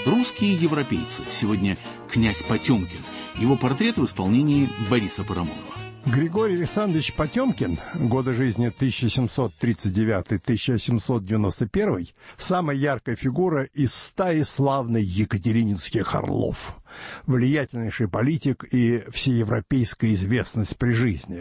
Русские европейцы. Сегодня князь Потемкин. Его портрет в исполнении Бориса Парамонова. Григорий Александрович Потемкин, годы жизни 1739-1791, самая яркая фигура из стаи славных екатерининских орлов. Влиятельнейший политик и всеевропейская известность при жизни,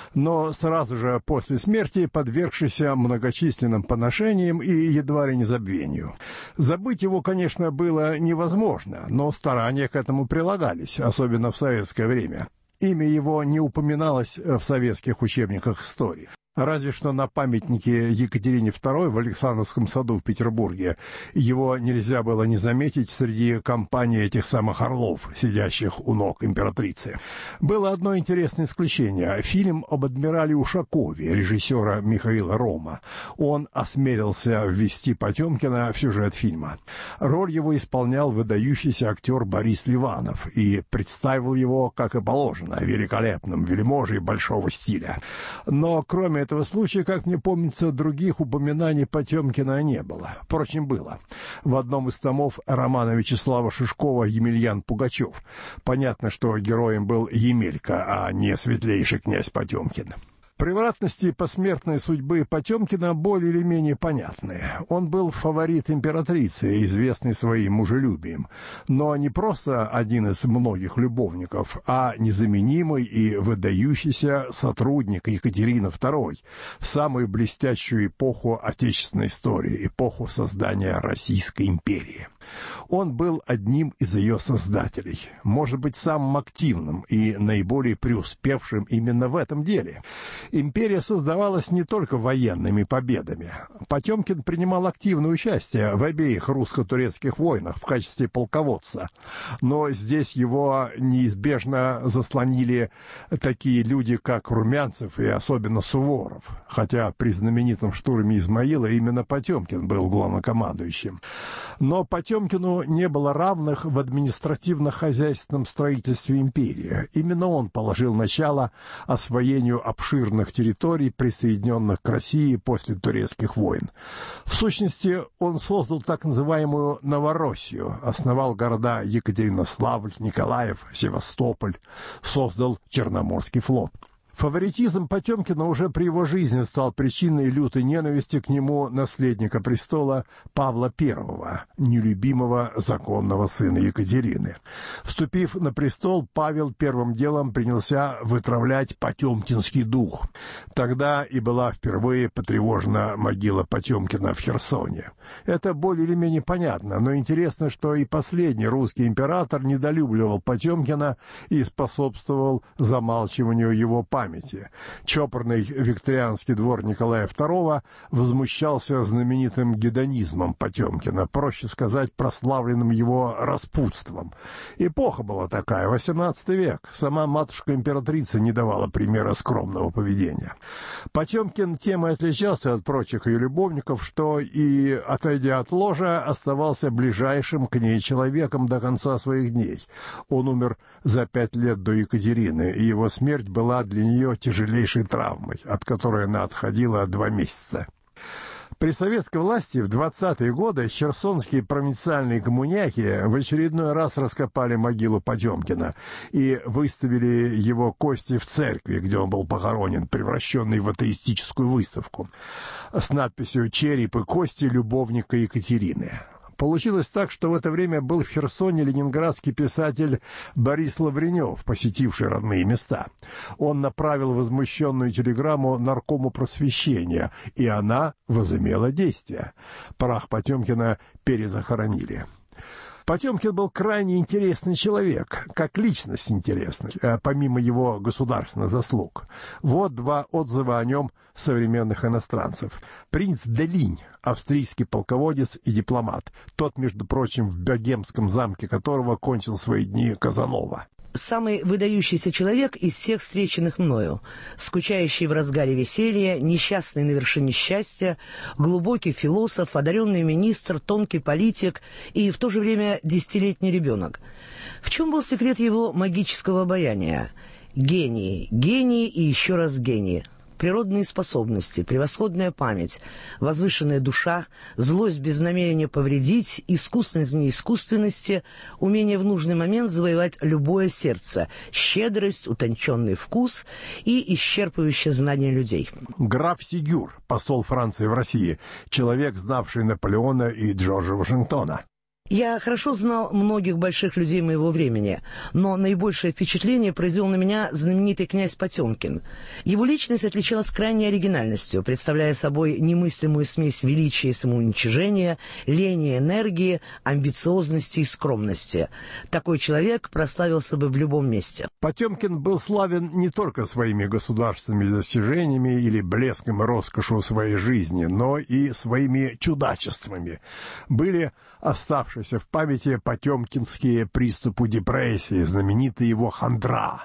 но сразу же после смерти подвергшийся многочисленным поношениям и едва ли не забвению. Забыть его, конечно, было невозможно, но старания к этому прилагались, особенно в советское время. Имя его не упоминалось в советских учебниках истории. Разве что на памятнике Екатерине II в Александровском саду в Петербурге его нельзя было не заметить среди компании этих самых орлов, сидящих у ног императрицы. Было одно интересное исключение. Фильм об адмирале Ушакове, режиссера Михаила Рома. Он осмелился ввести Потемкина в сюжет фильма. Роль его исполнял выдающийся актер Борис Ливанов и представил его, как и положено, великолепным вельможей большого стиля. Но кроме этого случая, как мне помнится, других упоминаний Потемкина не было. Впрочем, было. В одном из томов романа Вячеслава Шишкова «Емельян Пугачев». Понятно, что героем был Емелька, а не светлейший князь Потемкин. Превратности посмертной судьбы Потемкина более или менее понятны. Он был фаворит императрицы, известный своим мужелюбием, но не просто один из многих любовников, а незаменимый и выдающийся сотрудник Екатерины II в самую блестящую эпоху отечественной истории, эпоху создания Российской империи. Он был одним из ее создателей, может быть, самым активным и наиболее преуспевшим именно в этом деле. Империя создавалась не только военными победами. Потемкин принимал активное участие в обеих русско-турецких войнах в качестве полководца, но здесь его неизбежно заслонили такие люди, как Румянцев и особенно Суворов, хотя при знаменитом штурме Измаила именно Потемкин был главнокомандующим. Но Потемкину не было равных в административно-хозяйственном строительстве империи. Именно он положил начало освоению обширных территорий, присоединенных к России после турецких войн. В сущности, он создал так называемую Новороссию, основал города Екатеринославль, Николаев, Севастополь, создал Черноморский флот. Фаворитизм Потемкина уже при его жизни стал причиной лютой ненависти к нему наследника престола Павла I, нелюбимого законного сына Екатерины. Вступив на престол, Павел первым делом принялся вытравлять потемкинский дух. Тогда и была впервые потревожена могила Потемкина в Херсоне. Это более или менее понятно, но интересно, что и последний русский император недолюбливал Потемкина и способствовал замалчиванию его памяти. Чопорный викторианский двор Николая II возмущался знаменитым гедонизмом Потемкина, проще сказать, прославленным его распутством. Эпоха была такая, XVIII век. Сама матушка-императрица не давала примера скромного поведения. Потемкин тем и отличался от прочих ее любовников, что и, отойдя от ложа, оставался ближайшим к ней человеком до конца своих дней. Он умер за 5 лет до Екатерины, и его смерть была для нее тяжелейшей травмой, от которой она отходила 2 месяца. При советской власти в 20-е годы херсонские провинциальные коммуняки в очередной раз раскопали могилу Потемкина и выставили его кости в церкви, где он был похоронен, превращенный в атеистическую выставку, с надписью «Череп и кости любовника Екатерины». Получилось так, что в это время был в Херсоне ленинградский писатель Борис Лавренев, посетивший родные места. Он направил возмущенную телеграмму наркому просвещения, и она возымела действие. Прах Потемкина перезахоронили. Потемкин был крайне интересный человек, как личность интересный, помимо его государственных заслуг. Вот 2 отзыва о нем современных иностранцев. Принц де Линь, австрийский полководец и дипломат, тот, между прочим, в богемском замке которого кончил свои дни Казанова. Самый выдающийся человек из всех встреченных мною, скучающий в разгаре веселья, несчастный на вершине счастья, глубокий философ, одаренный министр, тонкий политик и в то же время 10-летний ребенок. В чем был секрет его магического обаяния? Гений, гений и еще раз гений. природные способности, превосходная память, возвышенная душа, злость без намерения повредить, искусность в неискусственности, умение в нужный момент завоевать любое сердце, щедрость, утонченный вкус и исчерпывающее знание людей. Граф Сигюр, посол Франции в России, человек, знавший Наполеона и Джорджа Вашингтона. Я хорошо знал многих больших людей моего времени, но наибольшее впечатление произвел на меня знаменитый князь Потемкин. Его личность отличалась крайней оригинальностью, представляя собой немыслимую смесь величия и самоуничижения, лени и энергии, амбициозности и скромности. Такой человек прославился бы в любом месте. Потемкин был славен не только своими государственными достижениями или блеском и роскошью своей жизни, но и своими чудачествами. Были оставшиеся в памяти потемкинские приступы депрессии, знаменитая его хандра.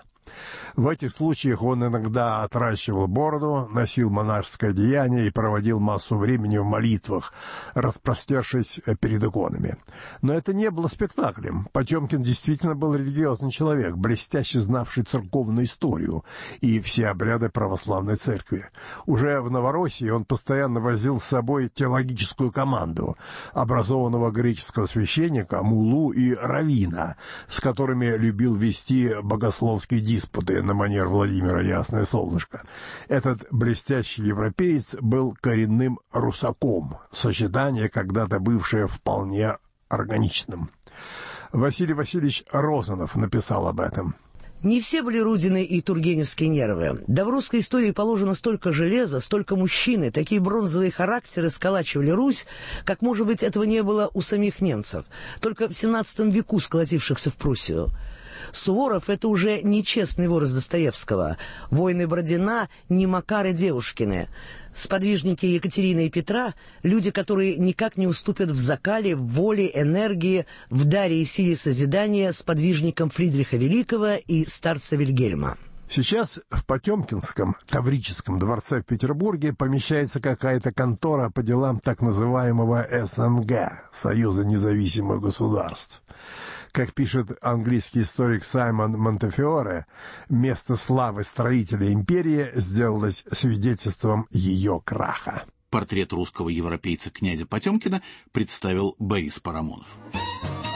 В этих случаях он иногда отращивал бороду, носил монашеское одеяние и проводил массу времени в молитвах, распростершись перед иконами. Но это не было спектаклем. Потемкин действительно был религиозный человек, блестяще знавший церковную историю и все обряды православной церкви. Уже в Новороссии он постоянно возил с собой теологическую команду, образованного греческого священника, муллу и раввина, с которыми любил вести богословские диспуты на манер Владимира Ясное Солнышко. Этот блестящий европеец был коренным русаком, сочетание, когда-то бывшее вполне органичным. Василий Васильевич Розанов написал об этом. Не все были Рудины и тургеневские нервы. Да в русской истории положено столько железа, столько мужчины, такие бронзовые характеры сколачивали Русь, как, может быть, этого не было у самих немцев, только в XVII веку сколотившихся в Пруссию. Суворов — это уже не честный вор из Достоевского. Воины Бородина — не Макары Девушкины. Сподвижники Екатерины и Петра — люди, которые никак не уступят в закале, в воле, энергии, в даре и силе созидания сподвижникам Фридриха Великого и старца Вильгельма. Сейчас в Потемкинском Таврическом дворце в Петербурге помещается какая-то контора по делам так называемого СНГ, Союза независимых государств. Как пишет английский историк Саймон Монтефиоре, место славы строителя империи сделалось свидетельством ее краха. Портрет русского европейца князя Потемкина представил Борис Парамонов.